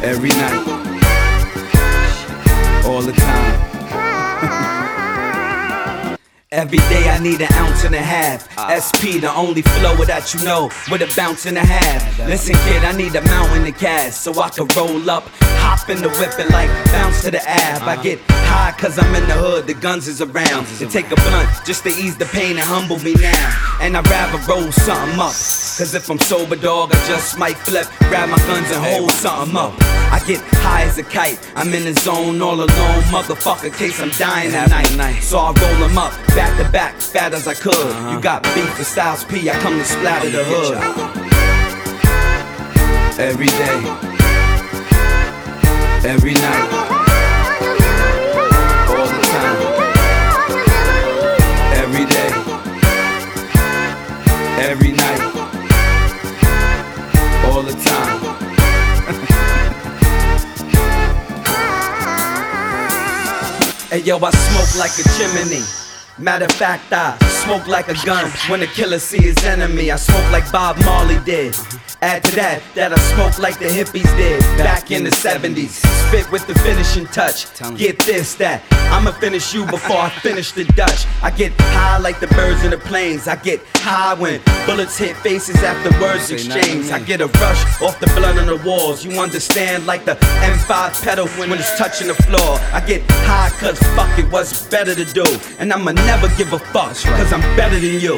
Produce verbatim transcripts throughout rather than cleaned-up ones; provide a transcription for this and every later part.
Every night, all the time. Every day I need an ounce and a half. S P, the only flow that you know, with a bounce and a half. Listen kid, I need a mountain of cash, so I can roll up, hop in the whip and like bounce to the ab. I get high cause I'm in the hood, the guns is around. To take a blunt, just to ease the pain and humble me now. And I'd rather roll something up, cause if I'm sober dog, I just might flip, grab my guns and hold something up. I get high as a kite, I'm in the zone all alone, motherfucker, case I'm dying tonight. So I roll them up, back to back, fat as I could. Uh-huh. You got beef with Styles P, I come to splatter the hood. Every day, every night, all the time. Every day, every night, all the time. Hey yo, I smoke like a chimney. Matter of fact, I smoke like a gun when a killer see his enemy. I smoke like Bob Marley did. Add to that, that I smoke like the hippies did back in the seventies. Spit with the finishing touch. Get this, that I'ma finish you before I finish the Dutch. I get high like the birds in the planes. I get high when bullets hit faces after words exchange. I get a rush off the blood on the walls. You understand, like the M five pedal when it's touching the floor. I get high cause fuck it, what's better to do. And I'ma never give a fuck cause I'm better than you.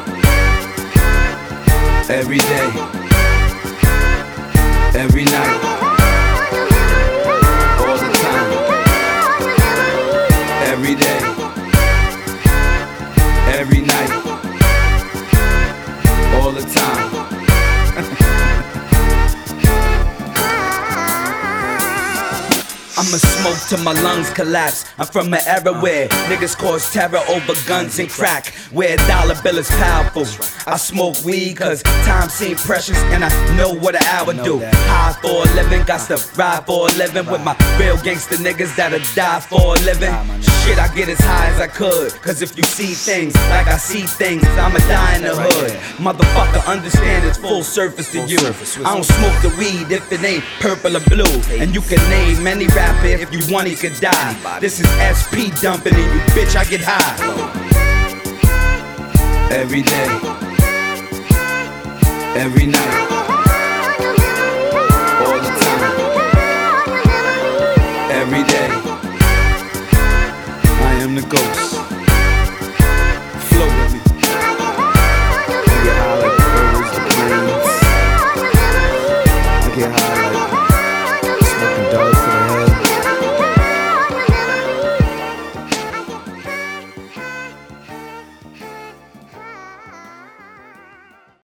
Every day, every night, all the time. Every day, every night, all the time. I'ma smoke till my lungs collapse. I'm from an era where niggas cause terror over guns and crack, where a dollar bill is powerful. I smoke weed cause time seems precious and I know what an hour do. High for a living, got to ride for a living with my real gangster niggas that'll die for a living. Shit, I get as high as I could, cause if you see things like I see things, I'ma die in the hood. Motherfucker, understand it's full surface to you. I don't smoke the weed if it ain't purple or blue. And you can name any rapper if you want, he could die. This is S P dumping in you, bitch, I get high. Every day, every night, all the time. Every day, I am the ghost.